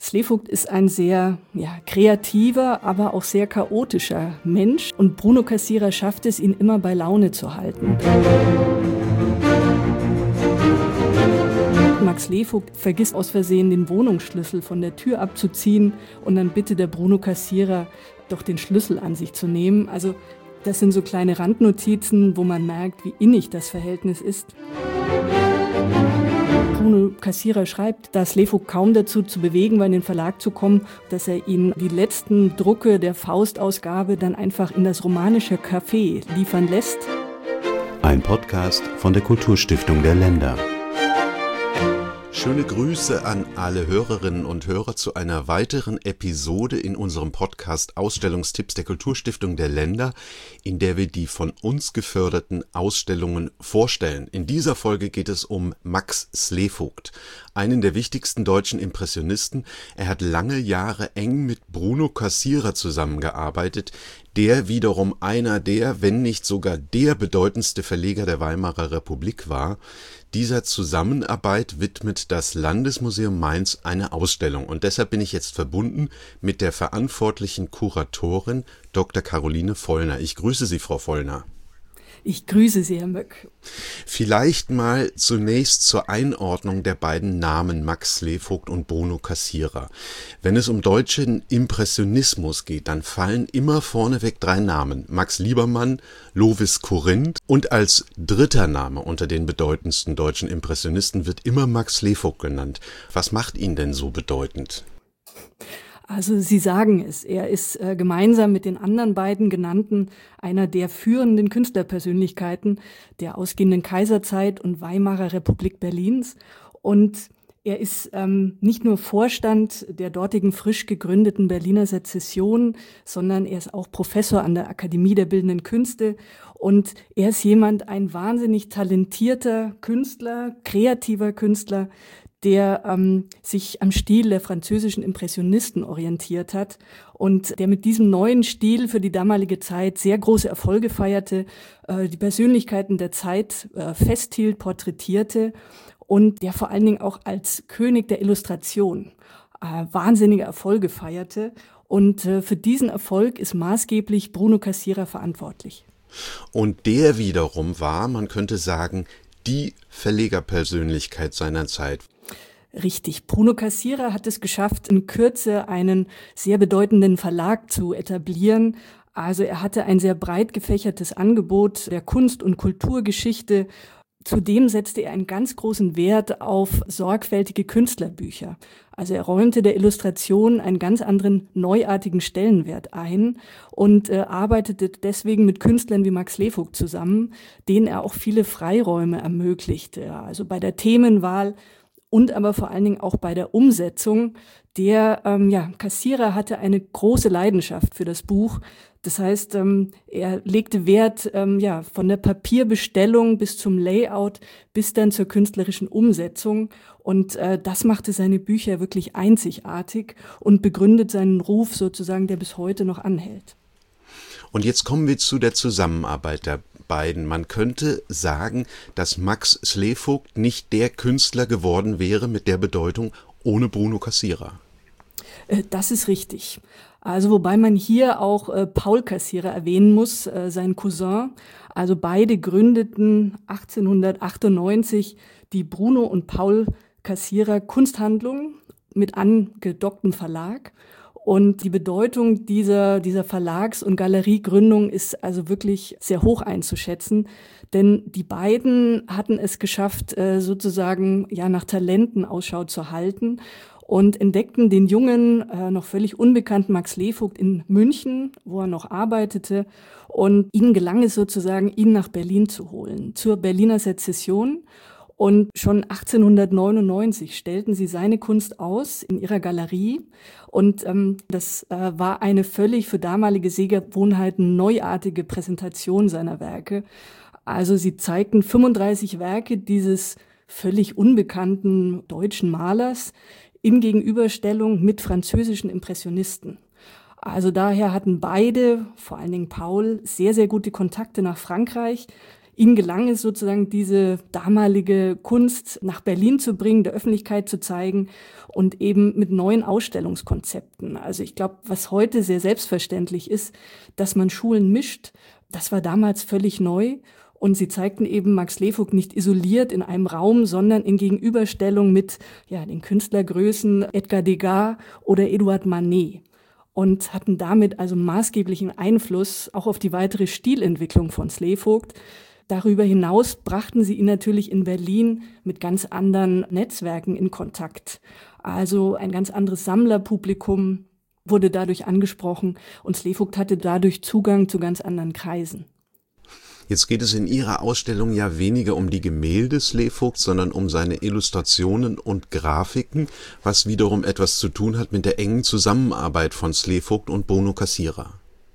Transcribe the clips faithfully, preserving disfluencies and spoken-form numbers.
Slevogt ist ein sehr ja, kreativer, aber auch sehr chaotischer Mensch. Und Bruno Cassirer schafft es, ihn immer bei Laune zu halten. Max Slevogt vergisst aus Versehen den Wohnungsschlüssel von der Tür abzuziehen und dann bittet der Bruno Cassirer, doch den Schlüssel an sich zu nehmen. Also das sind so kleine Randnotizen, wo man merkt, wie innig das Verhältnis ist. Bruno Cassirer schreibt, dass Slevogt kaum dazu zu bewegen war, in den Verlag zu kommen, dass er ihn die letzten Drucke der Faust-Ausgabe dann einfach in das romanische Café liefern lässt. Ein Podcast von der Kulturstiftung der Länder. Schöne Grüße an alle Hörerinnen und Hörer zu einer weiteren Episode in unserem Podcast Ausstellungstipps der Kulturstiftung der Länder, in der wir die von uns geförderten Ausstellungen vorstellen. In dieser Folge geht es um Max Slevogt, einen der wichtigsten deutschen Impressionisten. Er hat lange Jahre eng mit Bruno Cassirer zusammengearbeitet, der wiederum einer der, wenn nicht sogar der bedeutendste Verleger der Weimarer Republik war. Dieser Zusammenarbeit widmet das Landesmuseum Mainz eine Ausstellung und deshalb bin ich jetzt verbunden mit der verantwortlichen Kuratorin Doktor Caroline Vollner. Ich grüße Sie, Frau Vollner. Ich grüße Sie, Herr Möck. Vielleicht mal zunächst zur Einordnung der beiden Namen Max Slevogt und Bruno Cassirer. Wenn es um deutschen Impressionismus geht, dann fallen immer vorneweg drei Namen. Max Liebermann, Lovis Corinth und als dritter Name unter den bedeutendsten deutschen Impressionisten wird immer Max Slevogt genannt. Was macht ihn denn so bedeutend? Also Sie sagen es, er ist äh, gemeinsam mit den anderen beiden genannten einer der führenden Künstlerpersönlichkeiten der ausgehenden Kaiserzeit und Weimarer Republik Berlins. Und er ist ähm, nicht nur Vorstand der dortigen frisch gegründeten Berliner Sezession, sondern er ist auch Professor an der Akademie der Bildenden Künste. Und er ist jemand, ein wahnsinnig talentierter Künstler, kreativer Künstler, der ähm, sich am Stil der französischen Impressionisten orientiert hat und der mit diesem neuen Stil für die damalige Zeit sehr große Erfolge feierte, äh, die Persönlichkeiten der Zeit äh, festhielt, porträtierte und der vor allen Dingen auch als König der Illustration äh, wahnsinnige Erfolge feierte. Und äh, für diesen Erfolg ist maßgeblich Bruno Cassirer verantwortlich. Und der wiederum war, man könnte sagen, die Verlegerpersönlichkeit seiner Zeit. Richtig. Bruno Cassirer hat es geschafft, in Kürze einen sehr bedeutenden Verlag zu etablieren. Also er hatte ein sehr breit gefächertes Angebot der Kunst- und Kulturgeschichte. Zudem setzte er einen ganz großen Wert auf sorgfältige Künstlerbücher. Also er räumte der Illustration einen ganz anderen neuartigen Stellenwert ein und äh, arbeitete deswegen mit Künstlern wie Max Slevogt zusammen, denen er auch viele Freiräume ermöglichte. Also bei der Themenwahl und aber vor allen Dingen auch bei der Umsetzung. Der ähm, ja, Cassirer hatte eine große Leidenschaft für das Buch. Das heißt, ähm, er legte Wert ähm, ja, von der Papierbestellung bis zum Layout, bis dann zur künstlerischen Umsetzung. Und äh, das machte seine Bücher wirklich einzigartig und begründet seinen Ruf sozusagen, der bis heute noch anhält. Und jetzt kommen wir zu der Zusammenarbeit der beiden. Man könnte sagen, dass Max Slevogt nicht der Künstler geworden wäre mit der Bedeutung ohne Bruno Cassirer. Das ist richtig. Also wobei man hier auch äh, Paul Cassirer erwähnen muss, äh, sein Cousin. Also beide gründeten achtzehnhundertachtundneunzig die Bruno und Paul Cassirer Kunsthandlung mit angedocktem Verlag. Und die Bedeutung dieser, dieser Verlags- und Galeriegründung ist also wirklich sehr hoch einzuschätzen, denn die beiden hatten es geschafft, sozusagen ja nach Talenten Ausschau zu halten und entdeckten den jungen, noch völlig unbekannten Max Slevogt in München, wo er noch arbeitete, und ihnen gelang es sozusagen, ihn nach Berlin zu holen, zur Berliner Sezession. Und schon achtzehnhundertneunundneunzig stellten sie seine Kunst aus in ihrer Galerie. Und ähm, das äh, war eine völlig für damalige Sehgewohnheiten neuartige Präsentation seiner Werke. Also sie zeigten fünfunddreißig Werke dieses völlig unbekannten deutschen Malers in Gegenüberstellung mit französischen Impressionisten. Also daher hatten beide, vor allen Dingen Paul, sehr, sehr gute Kontakte nach Frankreich. Ihnen gelang es sozusagen, diese damalige Kunst nach Berlin zu bringen, der Öffentlichkeit zu zeigen und eben mit neuen Ausstellungskonzepten. Also ich glaube, was heute sehr selbstverständlich ist, dass man Schulen mischt, das war damals völlig neu. Und sie zeigten eben Max Slevogt nicht isoliert in einem Raum, sondern in Gegenüberstellung mit ja, den Künstlergrößen Edgar Degas oder Edouard Manet. Und hatten damit also maßgeblichen Einfluss auch auf die weitere Stilentwicklung von Slevogt. Darüber hinaus brachten sie ihn natürlich in Berlin mit ganz anderen Netzwerken in Kontakt. Also ein ganz anderes Sammlerpublikum wurde dadurch angesprochen und Slevogt hatte dadurch Zugang zu ganz anderen Kreisen. Jetzt geht es in Ihrer Ausstellung ja weniger um die Gemälde Slevogts, sondern um seine Illustrationen und Grafiken, was wiederum etwas zu tun hat mit der engen Zusammenarbeit von Slevogt und Bruno Cassirer.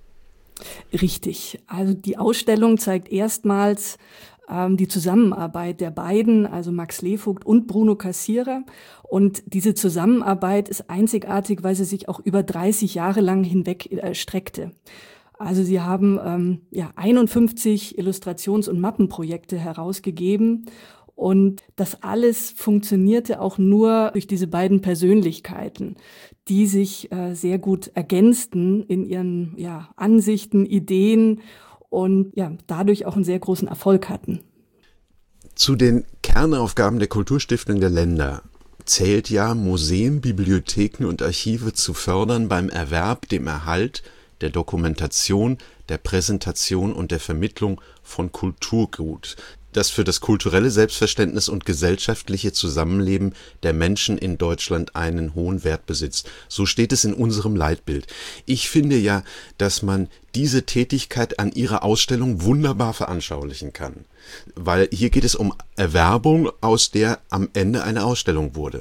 Richtig. Also die Ausstellung zeigt erstmals ähm, die Zusammenarbeit der beiden, also Max Slevogt und Bruno Cassirer. Und diese Zusammenarbeit ist einzigartig, weil sie sich auch über dreißig Jahre lang hinweg erstreckte. Also sie haben ähm, ja einundfünfzig Illustrations- und Mappenprojekte herausgegeben und das alles funktionierte auch nur durch diese beiden Persönlichkeiten, die sich äh, sehr gut ergänzten in ihren ja, Ansichten, Ideen und ja dadurch auch einen sehr großen Erfolg hatten. Zu den Kernaufgaben der Kulturstiftung der Länder zählt ja, Museen, Bibliotheken und Archive zu fördern beim Erwerb, dem Erhalt, der Dokumentation, der Präsentation und der Vermittlung von Kulturgut, das für das kulturelle Selbstverständnis und gesellschaftliche Zusammenleben der Menschen in Deutschland einen hohen Wert besitzt. So steht es in unserem Leitbild. Ich finde ja, dass man diese Tätigkeit an Ihrer Ausstellung wunderbar veranschaulichen kann, weil hier geht es um Erwerbung, aus der am Ende eine Ausstellung wurde.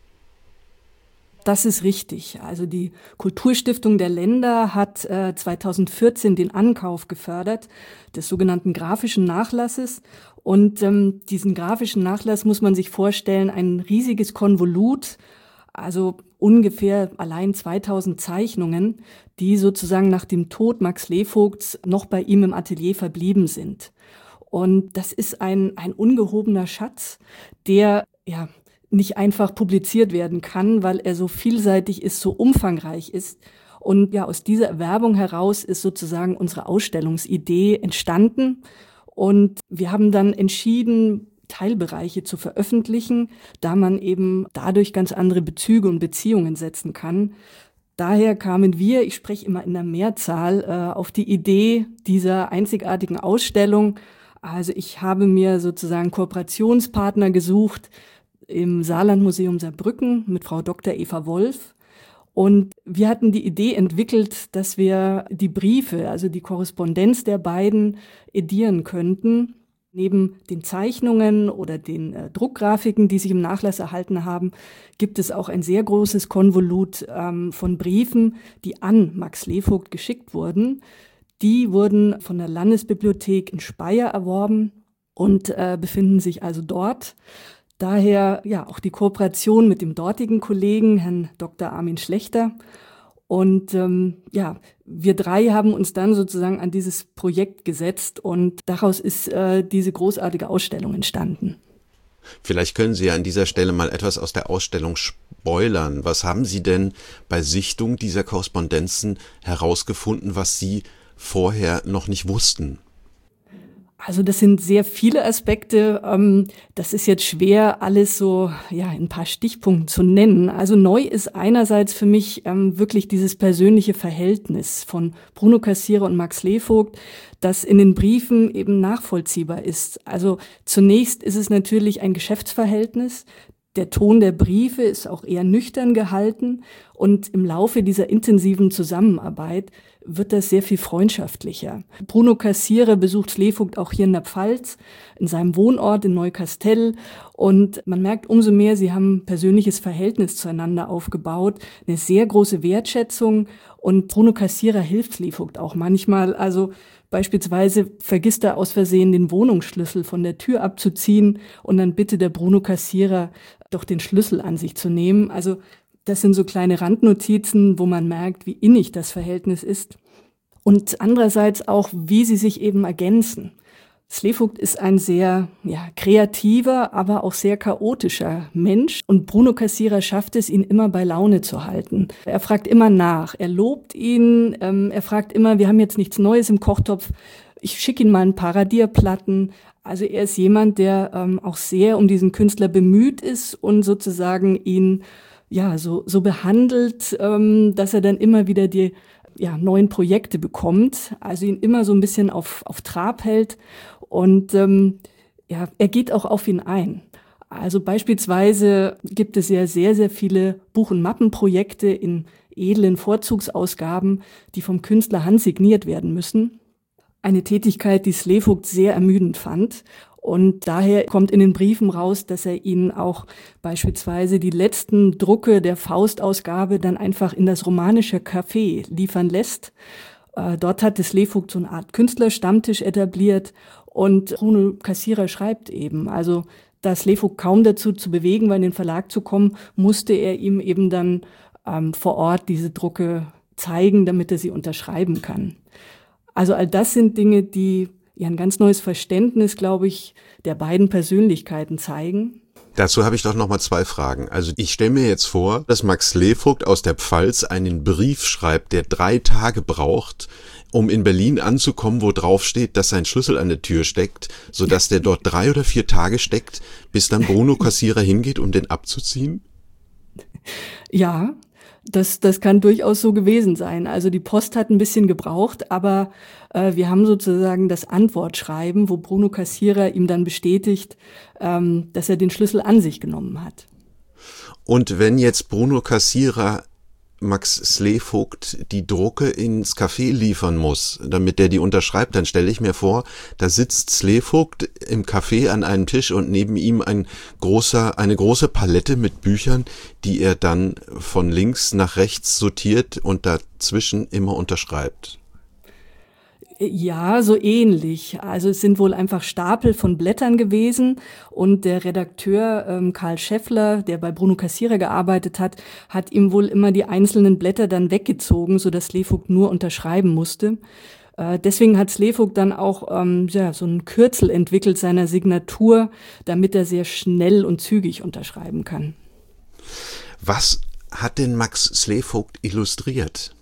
Das ist richtig. Also die Kulturstiftung der Länder hat äh, zweitausendvierzehn den Ankauf gefördert des sogenannten grafischen Nachlasses. Und ähm, diesen grafischen Nachlass muss man sich vorstellen, ein riesiges Konvolut, also ungefähr allein zweitausend Zeichnungen, die sozusagen nach dem Tod Max Slevogts noch bei ihm im Atelier verblieben sind. Und das ist ein, ein ungehobener Schatz, der ja nicht einfach publiziert werden kann, weil er so vielseitig ist, so umfangreich ist. Und ja, aus dieser Erwerbung heraus ist sozusagen unsere Ausstellungsidee entstanden. Und wir haben dann entschieden, Teilbereiche zu veröffentlichen, da man eben dadurch ganz andere Bezüge und Beziehungen setzen kann. Daher kamen wir, ich spreche immer in der Mehrzahl, äh, auf die Idee dieser einzigartigen Ausstellung. Also ich habe mir sozusagen Kooperationspartner gesucht, im Saarlandmuseum Saarbrücken mit Frau Doktor Eva Wolf. Und wir hatten die Idee entwickelt, dass wir die Briefe, also die Korrespondenz der beiden, edieren könnten. Neben den Zeichnungen oder den äh, Druckgrafiken, die sich im Nachlass erhalten haben, gibt es auch ein sehr großes Konvolut ähm, von Briefen, die an Max Slevogt geschickt wurden. Die wurden von der Landesbibliothek in Speyer erworben und äh, befinden sich also dort. Daher ja auch die Kooperation mit dem dortigen Kollegen, Herrn Doktor Armin Schlechter. Und ähm, ja, wir drei haben uns dann sozusagen an dieses Projekt gesetzt und daraus ist äh, diese großartige Ausstellung entstanden. Vielleicht können Sie ja an dieser Stelle mal etwas aus der Ausstellung spoilern. Was haben Sie denn bei Sichtung dieser Korrespondenzen herausgefunden, was Sie vorher noch nicht wussten? Also das sind sehr viele Aspekte. Das ist jetzt schwer, alles so ja in ein paar Stichpunkten zu nennen. Also neu ist einerseits für mich wirklich dieses persönliche Verhältnis von Bruno Cassirer und Max Slevogt, das in den Briefen eben nachvollziehbar ist. Also zunächst ist es natürlich ein Geschäftsverhältnis. Der Ton der Briefe ist auch eher nüchtern gehalten und im Laufe dieser intensiven Zusammenarbeit wird das sehr viel freundschaftlicher. Bruno Cassirer besucht Slevogt auch hier in der Pfalz, in seinem Wohnort in Neukastel und man merkt umso mehr, sie haben ein persönliches Verhältnis zueinander aufgebaut, eine sehr große Wertschätzung und Bruno Cassirer hilft Slevogt auch manchmal, also beispielsweise vergisst er aus Versehen den Wohnungsschlüssel von der Tür abzuziehen und dann bittet der Bruno Cassirer doch den Schlüssel an sich zu nehmen. Also das sind so kleine Randnotizen, wo man merkt, wie innig das Verhältnis ist. Und andererseits auch, wie sie sich eben ergänzen. Slevogt ist ein sehr ja, kreativer, aber auch sehr chaotischer Mensch. Und Bruno Cassirer schafft es, ihn immer bei Laune zu halten. Er fragt immer nach, er lobt ihn, ähm, er fragt immer, wir haben jetzt nichts Neues im Kochtopf, ich schicke ihn mal ein paar Radierplatten. Also er ist jemand, der ähm, auch sehr um diesen Künstler bemüht ist und sozusagen ihn ja so, so behandelt, ähm, dass er dann immer wieder die ja, neuen Projekte bekommt, also ihn immer so ein bisschen auf, auf Trab hält. Und ähm, ja, er geht auch auf ihn ein. Also beispielsweise gibt es ja sehr, sehr viele Buch- und Mappenprojekte in edlen Vorzugsausgaben, die vom Künstler handsigniert werden müssen. Eine Tätigkeit, die Slevogt sehr ermüdend fand. Und daher kommt in den Briefen raus, dass er ihnen auch beispielsweise die letzten Drucke der Faustausgabe dann einfach in das romanische Café liefern lässt. Äh, dort hatte Slevogt so eine Art Künstlerstammtisch etabliert. Und Bruno Cassirer schreibt eben, also da Slevogt kaum dazu zu bewegen war, in den Verlag zu kommen, musste er ihm eben dann ähm, vor Ort diese Drucke zeigen, damit er sie unterschreiben kann. Also all das sind Dinge, die ja ein ganz neues Verständnis, glaube ich, der beiden Persönlichkeiten zeigen. Dazu habe ich doch noch mal zwei Fragen. Also ich stelle mir jetzt vor, dass Max Slevogt aus der Pfalz einen Brief schreibt, der drei Tage braucht, um in Berlin anzukommen, wo drauf steht, dass sein Schlüssel an der Tür steckt, sodass der dort drei oder vier Tage steckt, bis dann Bruno Cassirer hingeht, um den abzuziehen? Ja, das, das kann durchaus so gewesen sein. Also die Post hat ein bisschen gebraucht, aber äh, wir haben sozusagen das Antwortschreiben, wo Bruno Cassirer ihm dann bestätigt, ähm, dass er den Schlüssel an sich genommen hat. Und wenn jetzt Bruno Cassirer Max Slevogt die Drucke ins Café liefern muss, damit der die unterschreibt, dann stelle ich mir vor, da sitzt Slevogt im Café an einem Tisch und neben ihm ein großer, eine große Palette mit Büchern, die er dann von links nach rechts sortiert und dazwischen immer unterschreibt. Ja, so ähnlich. Also es sind wohl einfach Stapel von Blättern gewesen und der Redakteur ähm, Karl Scheffler, der bei Bruno Cassirer gearbeitet hat, hat ihm wohl immer die einzelnen Blätter dann weggezogen, sodass Slevogt nur unterschreiben musste. Äh, deswegen hat Slevogt dann auch ähm, ja, so ein Kürzel entwickelt seiner Signatur, damit er sehr schnell und zügig unterschreiben kann. Was hat denn Max Slevogt illustriert?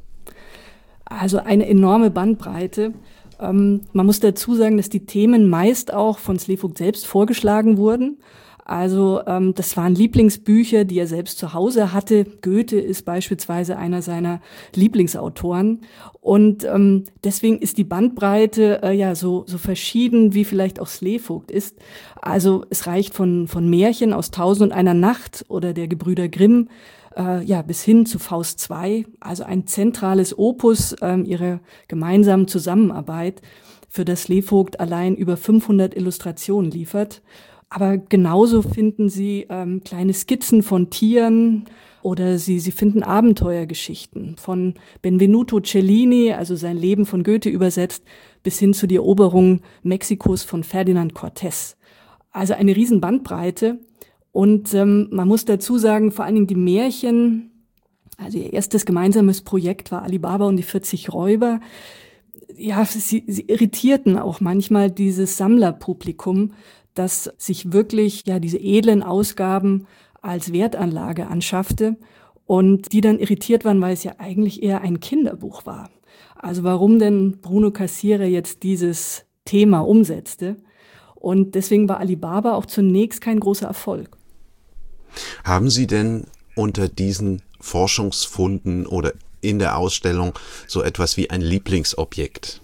Also eine enorme Bandbreite. Ähm, man muss dazu sagen, dass die Themen meist auch von Slevogt selbst vorgeschlagen wurden. Also ähm, das waren Lieblingsbücher, die er selbst zu Hause hatte. Goethe ist beispielsweise einer seiner Lieblingsautoren. Und ähm, deswegen ist die Bandbreite äh, ja so, so verschieden, wie vielleicht auch Slevogt ist. Also es reicht von, von Märchen aus Tausend und einer Nacht oder der Gebrüder Grimm, Äh, ja, bis hin zu Faust zwei, also ein zentrales Opus ähm, ihrer gemeinsamen Zusammenarbeit, für das Slevogt allein über fünfhundert Illustrationen liefert. Aber genauso finden Sie ähm, kleine Skizzen von Tieren oder Sie, Sie finden Abenteuergeschichten von Benvenuto Cellini, also sein Leben von Goethe übersetzt, bis hin zu die Eroberung Mexikos von Ferdinand Cortés. Also eine riesen Bandbreite. Und ähm, man muss dazu sagen, vor allen Dingen die Märchen, also ihr erstes gemeinsames Projekt war Alibaba und die vierzig Räuber. Ja, sie, sie irritierten auch manchmal dieses Sammlerpublikum, das sich wirklich ja diese edlen Ausgaben als Wertanlage anschaffte und die dann irritiert waren, weil es ja eigentlich eher ein Kinderbuch war. Also warum denn Bruno Cassirer jetzt dieses Thema umsetzte? Und deswegen war Alibaba auch zunächst kein großer Erfolg. Haben Sie denn unter diesen Forschungsfunden oder in der Ausstellung so etwas wie ein Lieblingsobjekt?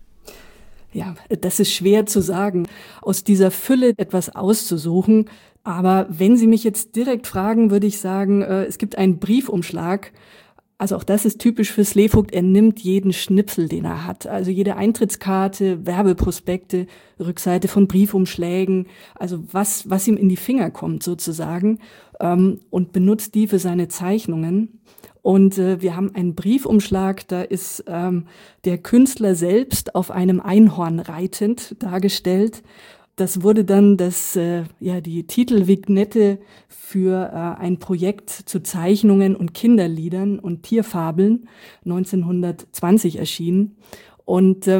Ja, das ist schwer zu sagen, aus dieser Fülle etwas auszusuchen. Aber wenn Sie mich jetzt direkt fragen, würde ich sagen, es gibt einen Briefumschlag. Also auch das ist typisch für Slevogt. Er nimmt jeden Schnipsel, den er hat. Also jede Eintrittskarte, Werbeprospekte, Rückseite von Briefumschlägen. Also was, was ihm in die Finger kommt sozusagen. Ähm, und benutzt die für seine Zeichnungen. Und äh, wir haben einen Briefumschlag, da ist ähm, der Künstler selbst auf einem Einhorn reitend dargestellt. Das wurde dann das, äh, ja, die Titelvignette für äh, ein Projekt zu Zeichnungen und Kinderliedern und Tierfabeln neunzehnhundertzwanzig erschienen. Und ähm,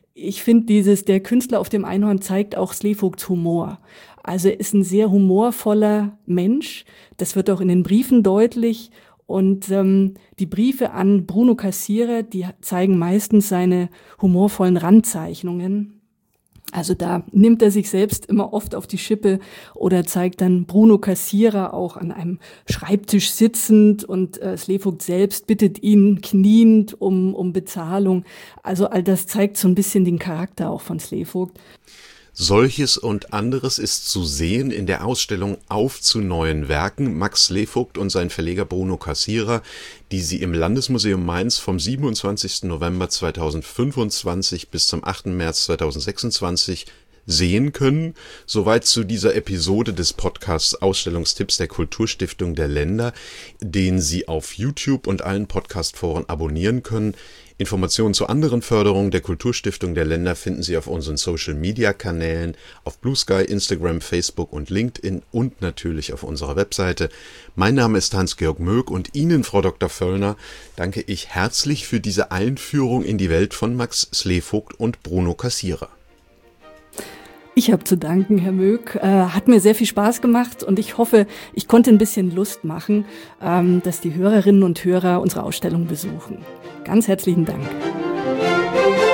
Ich finde dieses, der Künstler auf dem Einhorn zeigt auch Sleevogts Humor. Also er ist ein sehr humorvoller Mensch. Das wird auch in den Briefen deutlich. Und ähm, die Briefe an Bruno Cassirer, die zeigen meistens seine humorvollen Randzeichnungen. Also da nimmt er sich selbst immer oft auf die Schippe oder zeigt dann Bruno Cassirer auch an einem Schreibtisch sitzend und äh, Slevogt selbst bittet ihn kniend um, um Bezahlung. Also all das zeigt so ein bisschen den Charakter auch von Slevogt. Solches und anderes ist zu sehen in der Ausstellung Auf zu neuen Werken, Max Slevogt und sein Verleger Bruno Cassirer, die Sie im Landesmuseum Mainz vom siebenundzwanzigsten November zweitausendfünfundzwanzig bis zum achten März zweitausendsechsundzwanzig sehen können. Soweit zu dieser Episode des Podcasts Ausstellungstipps der Kulturstiftung der Länder, den Sie auf YouTube und allen Podcast-Foren abonnieren können. Informationen zu anderen Förderungen der Kulturstiftung der Länder finden Sie auf unseren Social-Media-Kanälen, auf Blue Sky, Instagram, Facebook und LinkedIn und natürlich auf unserer Webseite. Mein Name ist Hans-Georg Möck und Ihnen, Frau Doktor Völlner, danke ich herzlich für diese Einführung in die Welt von Max Slevogt und Bruno Cassirer. Ich habe zu danken, Herr Möck. Äh, hat mir sehr viel Spaß gemacht und ich hoffe, ich konnte ein bisschen Lust machen, ähm, dass die Hörerinnen und Hörer unsere Ausstellung besuchen. Ganz herzlichen Dank.